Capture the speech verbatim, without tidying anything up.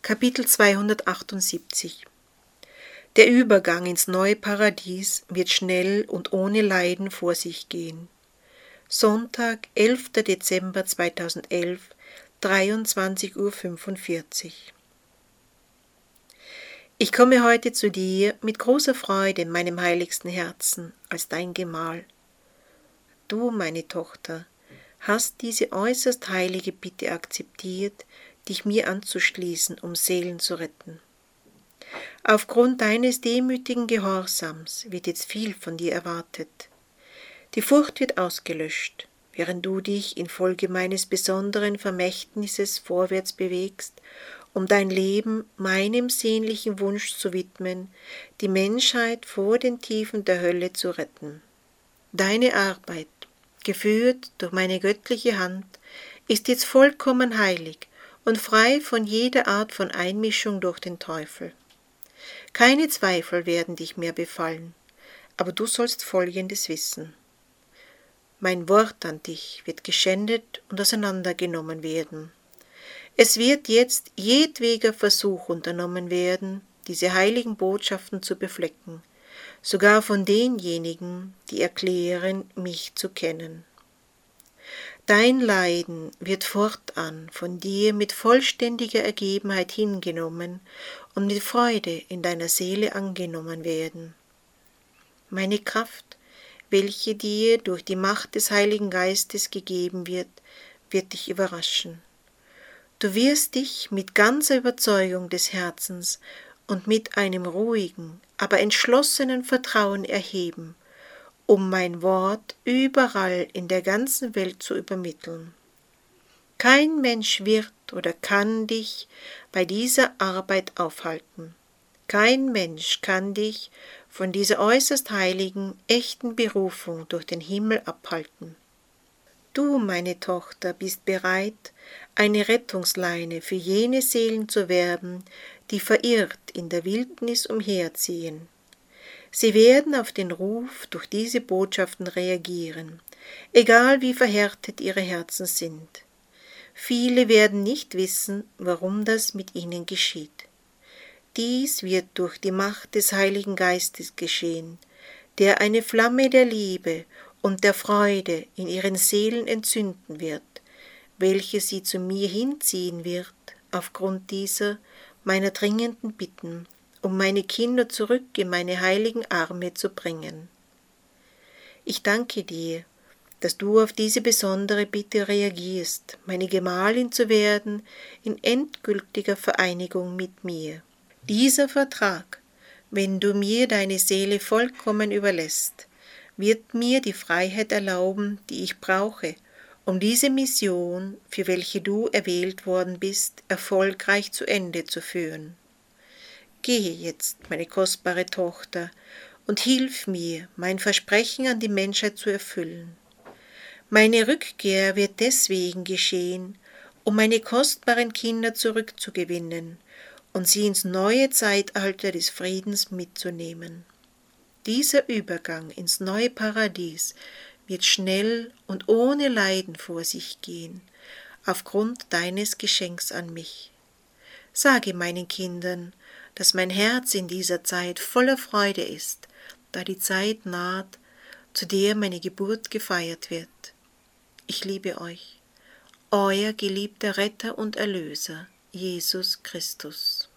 Kapitel zweihundertachtundsiebzig. Der Übergang ins neue Paradies wird schnell und ohne Leiden vor sich gehen. Sonntag, elfter Dezember zweitausendelf, dreiundzwanzig Uhr fünfundvierzig. Ich komme heute zu dir mit großer Freude in meinem heiligsten Herzen als dein Gemahl. Du, meine Tochter, hast diese äußerst heilige Bitte akzeptiert, dich mir anzuschließen, um Seelen zu retten. Aufgrund deines demütigen Gehorsams wird jetzt viel von dir erwartet. Die Furcht wird ausgelöscht, während du dich infolge meines besonderen Vermächtnisses vorwärts bewegst, um dein Leben meinem sehnlichen Wunsch zu widmen, die Menschheit vor den Tiefen der Hölle zu retten. Deine Arbeit, geführt durch meine göttliche Hand, ist jetzt vollkommen heilig und frei von jeder Art von Einmischung durch den Teufel. Keine Zweifel werden dich mehr befallen, aber du sollst Folgendes wissen. Mein Wort an dich wird geschändet und auseinandergenommen werden. Es wird jetzt jedweder Versuch unternommen werden, diese heiligen Botschaften zu beflecken, sogar von denjenigen, die erklären, mich zu kennen. Dein Leiden wird fortan von dir mit vollständiger Ergebenheit hingenommen und mit Freude in deiner Seele angenommen werden. Meine Kraft, welche dir durch die Macht des Heiligen Geistes gegeben wird, wird dich überraschen. Du wirst dich mit ganzer Überzeugung des Herzens und mit einem ruhigen, aber entschlossenen Vertrauen erheben, um mein Wort überall in der ganzen Welt zu übermitteln. Kein Mensch wird oder kann dich bei dieser Arbeit aufhalten. Kein Mensch kann dich von dieser äußerst heiligen, echten Berufung durch den Himmel abhalten. Du, meine Tochter, bist bereit, eine Rettungsleine für jene Seelen zu werben, die verirrt in der Wildnis umherziehen. Sie werden auf den Ruf durch diese Botschaften reagieren, egal wie verhärtet ihre Herzen sind. Viele werden nicht wissen, warum das mit ihnen geschieht. Dies wird durch die Macht des Heiligen Geistes geschehen, der eine Flamme der Liebe und der Freude in ihren Seelen entzünden wird, welche sie zu mir hinziehen wird, aufgrund dieser meiner dringenden Bitten, um meine Kinder zurück in meine heiligen Arme zu bringen. Ich danke dir, dass du auf diese besondere Bitte reagierst, meine Gemahlin zu werden in endgültiger Vereinigung mit mir. Dieser Vertrag, wenn du mir deine Seele vollkommen überlässt, wird mir die Freiheit erlauben, die ich brauche, um diese Mission, für welche du erwählt worden bist, erfolgreich zu Ende zu führen. Gehe jetzt, meine kostbare Tochter, und hilf mir, mein Versprechen an die Menschheit zu erfüllen. Meine Rückkehr wird deswegen geschehen, um meine kostbaren Kinder zurückzugewinnen und sie ins neue Zeitalter des Friedens mitzunehmen. Dieser Übergang ins neue Paradies wird schnell und ohne Leiden vor sich gehen, aufgrund deines Geschenks an mich. Sage meinen Kindern, dass mein Herz in dieser Zeit voller Freude ist, da die Zeit naht, zu der meine Geburt gefeiert wird. Ich liebe euch, euer geliebter Retter und Erlöser, Jesus Christus.